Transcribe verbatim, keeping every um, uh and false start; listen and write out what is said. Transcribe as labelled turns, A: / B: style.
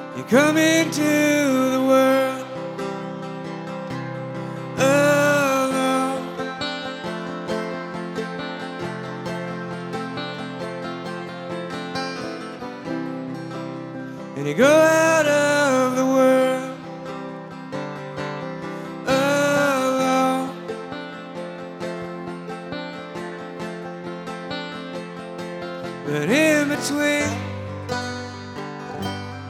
A: You come into the world alone, and you go out of the world alone. But in between